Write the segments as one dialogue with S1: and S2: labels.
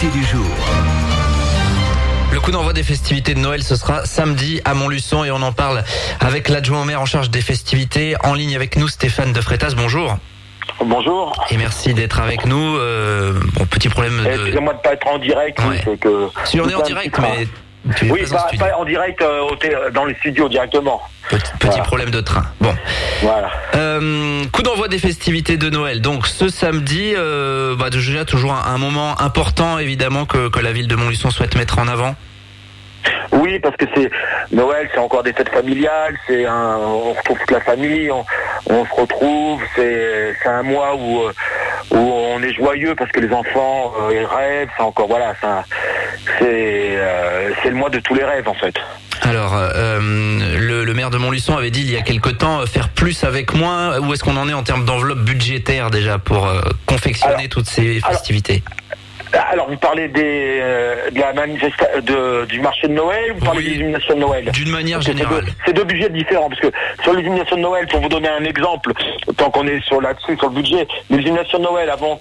S1: l'invité du jour.
S2: Le coup d'envoi des festivités de Noël, ce sera samedi à Montluçon et on en parle avec l'adjoint au maire en charge des festivités. En ligne avec nous, Stéphane de Freitas, bonjour.
S3: Bonjour.
S2: Et merci d'être avec nous. Petit problème de...
S3: Excusez-moi de ne pas être en direct.
S2: Ouais.
S3: Oui, c'est que...
S2: Si on est en direct, mais...
S3: Oui, pas en direct dans les studios directement.
S2: Petit
S3: Voilà.
S2: problème de train. Bon.
S3: Voilà.
S2: Coup d'envoi des festivités de Noël. Donc ce samedi, déjà toujours un moment important évidemment que la ville de Montluçon souhaite mettre en avant.
S3: Oui, parce que c'est Noël, c'est encore des fêtes familiales, on retrouve toute la famille, on se retrouve, c'est un mois où on est joyeux parce que les enfants ils rêvent, c'est encore c'est le mois de tous les rêves en fait.
S2: Alors, le maire de Montluçon avait dit il y a quelque temps faire plus avec moins. Où est-ce qu'on en est en termes d'enveloppe budgétaire déjà pour confectionner toutes ces festivités?
S3: Alors, vous parlez de la du marché de Noël ou vous parlez des illuminations de Noël?
S2: D'une manière générale.
S3: C'est deux budgets différents, parce que sur les illuminations de Noël, pour vous donner un exemple, tant qu'on est sur le budget, les illuminations de Noël avant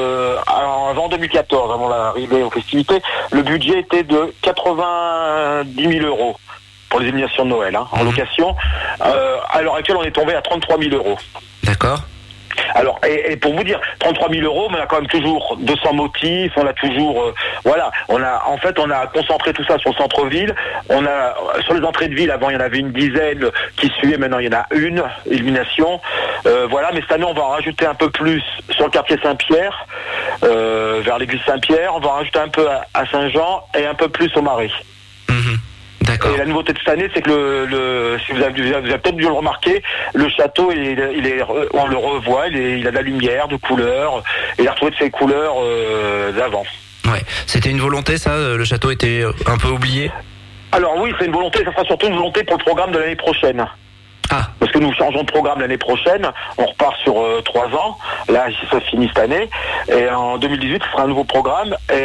S3: 2014, avant l'arrivée aux festivités, le budget était de 90 000 euros pour les illuminations de Noël, en location. À l'heure actuelle, on est tombé à 33 000 euros.
S2: D'accord.
S3: Alors, et pour vous dire, 33 000 euros, mais on a quand même toujours 200 motifs, on a toujours, on a concentré tout ça sur le centre-ville. Sur les entrées de ville, avant il y en avait une dizaine qui suivaient, maintenant il y en a une illumination. Mais cette année on va en rajouter un peu plus sur le quartier Saint-Pierre, vers l'église Saint-Pierre, on va en rajouter un peu à Saint-Jean et un peu plus au Marais.
S2: D'accord.
S3: Et la nouveauté de cette année, c'est que si vous avez peut-être dû le remarquer, le château, on le revoit, il a de la lumière, de couleurs, et il a retrouvé de ses couleurs d'avant.
S2: Ouais. C'était une volonté, ça. Le château était un peu oublié. Alors
S3: oui, c'est une volonté. Ça sera surtout une volonté pour le programme de l'année prochaine.
S2: Ah.
S3: Parce que nous changeons de programme l'année prochaine, on repart sur 3 ans, là ça finit cette année, et en 2018 ce sera un nouveau programme, et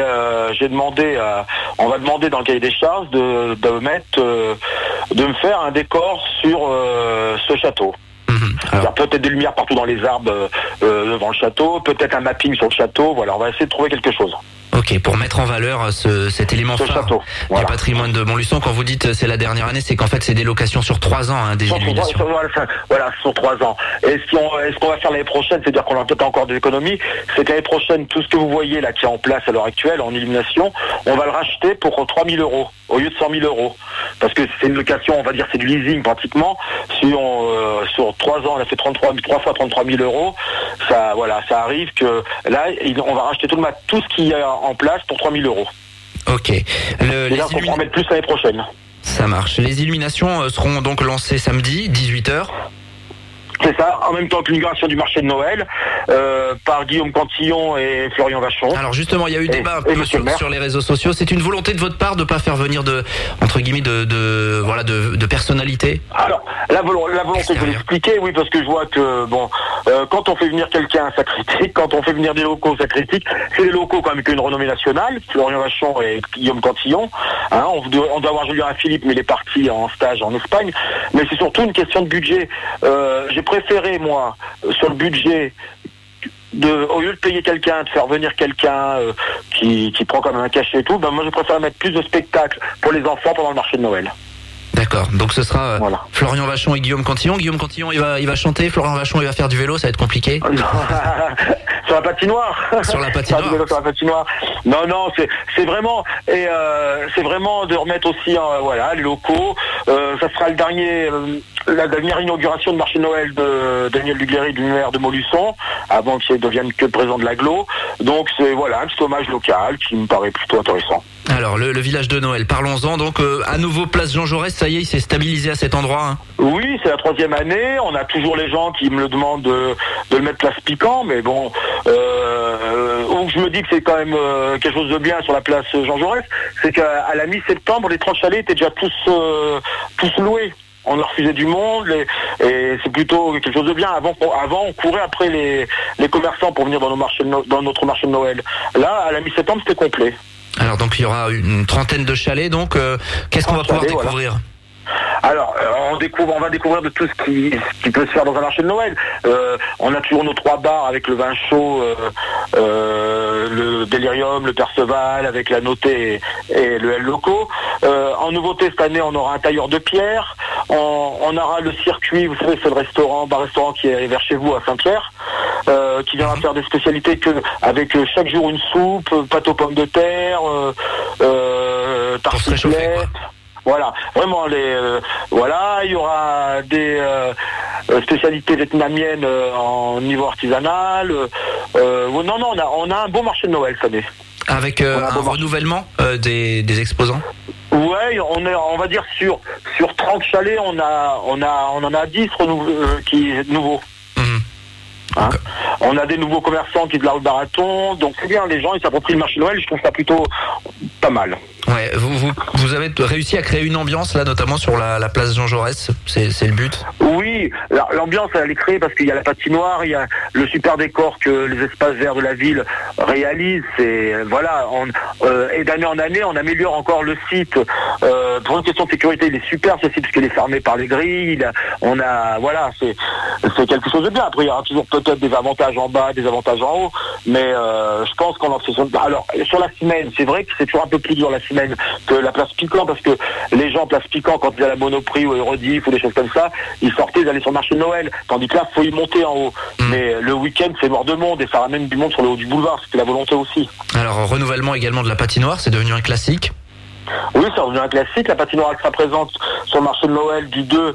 S3: on va demander dans le cahier des charges de me faire un décor sur ce château. Alors peut-être des lumières partout dans les arbres devant le château, peut-être un mapping sur le château, on va essayer de trouver quelque chose.
S2: Ok, pour mettre en valeur cet élément phare
S3: château,
S2: du patrimoine de Montluçon. Quand vous dites c'est la dernière année, c'est qu'en fait c'est des locations sur 3 ans, des illuminations.
S3: Sur 3 ans. Et ce qu'on va faire l'année prochaine, c'est-à-dire qu'on a peut-être encore des économies, c'est que l'année prochaine, tout ce que vous voyez là qui est en place à l'heure actuelle en illumination, on va le racheter pour 3 000 euros au lieu de 100 000 euros. Parce que c'est une location, on va dire c'est du leasing pratiquement. Sur 3 ans, on a fait 3 fois 33 000 euros. Ça arrive que là, on va racheter tout ce qui est en place pour 3 000 euros.
S2: Ok.
S3: On pourra en mettre plus l'année prochaine.
S2: Ça marche. Les illuminations seront donc lancées samedi, 18h.
S3: C'est ça, en même temps que l'inauguration du marché de Noël, par Guillaume Cantillon et Florian Vachon.
S2: Alors justement, il y a eu débat un peu sur les réseaux sociaux. C'est une volonté de votre part de ne pas faire venir de personnalités? Alors,
S3: la volonté, je vais l'expliquer, oui, parce que je vois que, quand on fait venir quelqu'un, ça critique. Quand on fait venir des locaux, ça critique. C'est des locaux quand même qui ont une renommée nationale, Florian Vachon et Guillaume Cantillon. On doit avoir Julien Philippe, mais il est parti en stage en Espagne. Mais c'est surtout une question de budget. J'ai préféré, moi, sur le budget, au lieu de payer quelqu'un, de faire venir quelqu'un qui prend quand même un cachet et tout, moi je préfère mettre plus de spectacles pour les enfants pendant le marché de Noël.
S2: D'accord, donc ce sera Florian Vachon et Guillaume Cantillon. Guillaume Cantillon, il va chanter, Florian Vachon, il va faire du vélo, ça va être compliqué.
S3: Sur la patinoire.
S2: Sur la patinoire.
S3: Sur la patinoire. Non, c'est vraiment de remettre aussi les locaux. Ça sera la dernière inauguration de marché de Noël de Daniel Duguerry, du maire de Montluçon, avant qu'il devienne que le président de l'agglo. Donc c'est un petit hommage local qui me paraît plutôt intéressant.
S2: Alors le village de Noël, parlons-en donc. À nouveau place Jean Jaurès, ça y est, il s'est stabilisé à cet endroit.
S3: Oui, c'est la 3e année. On a toujours les gens qui me le demandent de le mettre place Piquant, mais bon, je me dis que c'est quand même quelque chose de bien sur la place Jean Jaurès, c'est qu'à la mi-septembre, les 30 chalets étaient déjà tous loués. On a refusé du monde et c'est plutôt quelque chose de bien. Avant, on courait après les commerçants pour venir dans notre marché de Noël. Là, à la mi-septembre, c'était complet.
S2: Alors donc il y aura une trentaine de chalets. Donc qu'est-ce qu'on va pouvoir découvrir?
S3: Alors, on va découvrir de tout ce qui peut se faire dans un marché de Noël. On a toujours nos 3 bars avec le vin chaud le Delirium, le Perceval, avec la Notée et le L Loco. En nouveauté cette année, on aura un tailleur de pierre. On aura le circuit, vous savez, c'est le bar-restaurant qui est vers chez vous à Saint-Pierre, qui viendra faire des spécialités avec chaque jour une soupe, pâte aux pommes de terre, tartiflette. Voilà, vraiment il y aura des spécialités vietnamiennes en niveau artisanal. On a un beau marché de Noël cette année.
S2: Avec un renouvellement des exposants.
S3: Ouais, on va dire sur 30 chalets, on en a 10 nouveaux. Hein, on a des nouveaux commerçants qui de la rue Baraton, donc c'est bien, les gens ils s'approprient le marché de Noël, je trouve ça plutôt pas mal.
S2: Ouais, vous avez réussi à créer une ambiance là, notamment sur la place Jean Jaurès, c'est le but.
S3: Oui, l'ambiance elle est créée parce qu'il y a la patinoire, il y a le super décor que les espaces verts de la ville réalisent. Et voilà, et d'année en année, on améliore encore le site. Pour une question de sécurité, il est super ce site parce qu'il est fermé par les grilles. C'est quelque chose de bien. Après, il y aura toujours peut-être des avantages en bas, des avantages en haut, mais je pense qu'on en fait. Alors sur la semaine, c'est vrai que c'est toujours un peu plus dur la semaine que la place Piquant, parce que les gens place Piquant, quand ils allaient à Monoprix ou Eurodiff ou des choses comme ça, ils sortaient, ils allaient sur le marché de Noël, tandis que là faut y monter en haut. Mais le week-end c'est mort de monde et ça ramène du monde sur le haut du boulevard, c'était la volonté aussi.
S2: Alors renouvellement également de la patinoire, c'est devenu un classique.
S3: Oui, c'est devenu un classique. La patinoire elle sera présente sur le marché de Noël du 2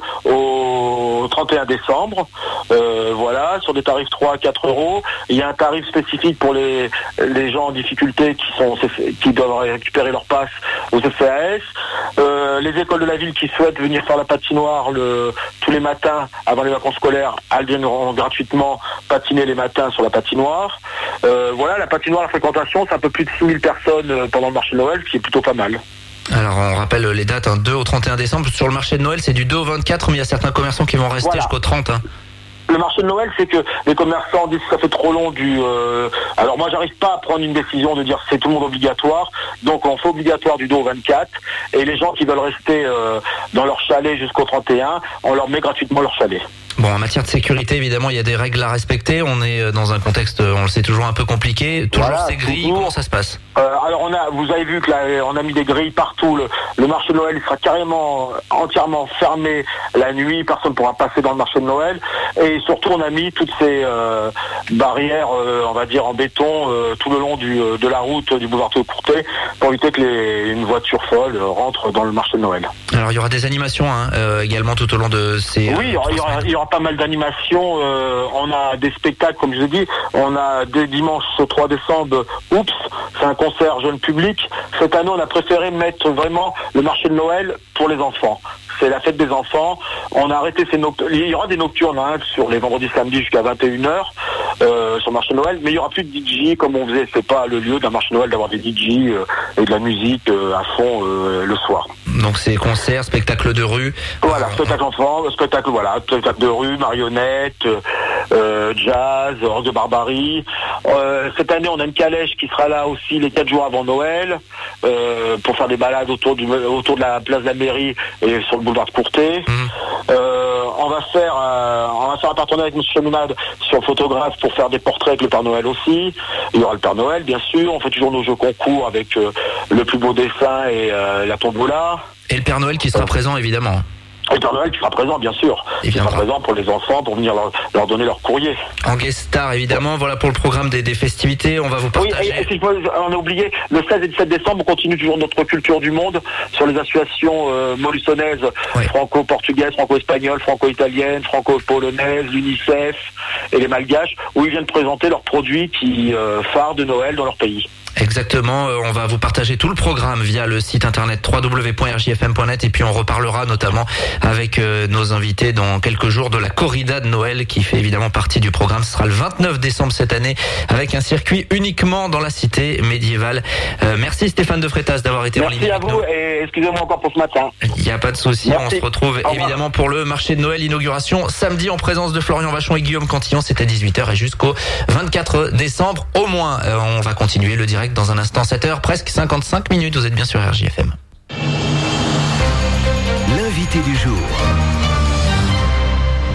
S3: au 31 décembre. Voilà, sur des tarifs 3 à 4 euros. Il y a un tarif spécifique pour les gens en difficulté qui doivent récupérer leur passe au CCAS. Les écoles de la ville qui souhaitent venir faire la patinoire tous les matins avant les vacances scolaires, elles viendront gratuitement patiner les matins sur la patinoire. Voilà, la patinoire, la fréquentation, c'est un peu plus de 6000 personnes pendant le marché de Noël, ce qui est plutôt pas mal.
S2: Alors on rappelle les dates, 2 au 31 décembre. Sur le marché de Noël, c'est du 2 au 24, mais il y a certains commerçants qui vont rester jusqu'au 30.
S3: Le marché de Noël, c'est que les commerçants disent que ça fait trop long Alors moi, j'arrive pas à prendre une décision de dire c'est tout le monde obligatoire. Donc on fait obligatoire du 2 au 24. Et les gens qui veulent rester dans leur chalet jusqu'au 31, on leur met gratuitement leur chalet.
S2: Bon, en matière de sécurité, évidemment, il y a des règles à respecter. On est dans un contexte, on le sait, toujours un peu compliqué. Toujours ces grilles, comment ça se passe ?
S3: Alors vous avez vu que là, on a mis des grilles partout. Le marché de Noël, il sera carrément entièrement fermé la nuit. Personne ne pourra passer dans le marché de Noël. Et surtout, on a mis toutes ces barrières, on va dire en béton, tout le long de la route du boulevard de Courtet, pour éviter que une voiture folle rentre dans le marché de Noël.
S2: Alors il y aura des animations également tout au long de ces.
S3: Oui, il y aura pas mal d'animations. On a des spectacles, comme je l'ai dit. On a dès dimanche 3 décembre, Oups, c'est un concert jeune public. Cette année, on a préféré mettre vraiment le marché de Noël pour les enfants. C'est la fête des enfants. On a arrêté il y aura des nocturnes sur les vendredis, samedis jusqu'à 21h sur le marché de Noël, mais il y aura plus de DJ comme on faisait. C'est pas le lieu d'un marché de Noël d'avoir des DJ et de la musique à fond le soir.
S2: Donc c'est concerts, spectacles de rue.
S3: Voilà, spectacle enfant, spectacle de rue, marionnettes, jazz, orgue de barbarie. Cette année, on a une calèche qui sera là aussi les 4 jours avant Noël pour faire des balades autour de la place de la mairie et sur le boulevard de Courtet. On va faire un partenariat avec M. Cheminade sur le photographe pour faire des portraits avec le Père Noël aussi. Il y aura le Père Noël, bien sûr. On fait toujours nos jeux concours avec le plus beau dessin et la tombola.
S2: Et le Père Noël qui sera présent, évidemment.
S3: Et le Père Noël qui sera présent, bien sûr. Il sera présent pour les enfants, pour venir leur donner leur courrier.
S2: En guest star, évidemment. Voilà pour le programme des festivités. On va vous partager.
S3: Oui, on a oublié, le 16 et le 17 décembre, on continue toujours notre culture du monde sur les associations mollissonnaises, franco-portugaises, franco-espagnoles, franco-italiennes, franco-polonaises, l'UNICEF et les Malgaches, où ils viennent présenter leurs produits phares de Noël dans leur pays.
S2: Exactement, on va vous partager tout le programme via le site internet www.rjfm.net et puis on reparlera notamment avec nos invités dans quelques jours de la corrida de Noël qui fait évidemment partie du programme. Ce sera le 29 décembre cette année avec un circuit uniquement dans la cité médiévale. Merci Stéphane de Freitas d'avoir été en ligne.
S3: Merci à vous et excusez-moi encore pour ce matin.
S2: Il n'y a pas de souci, on se retrouve évidemment pour le marché de Noël, inauguration samedi en présence de Florian Vachon et Guillaume Cantillon. C'est à 18h et jusqu'au 24 décembre au moins. On va continuer le direct dans un instant, 7h, presque 55 minutes. Vous êtes bien sur RJFM.
S1: L'invité du jour.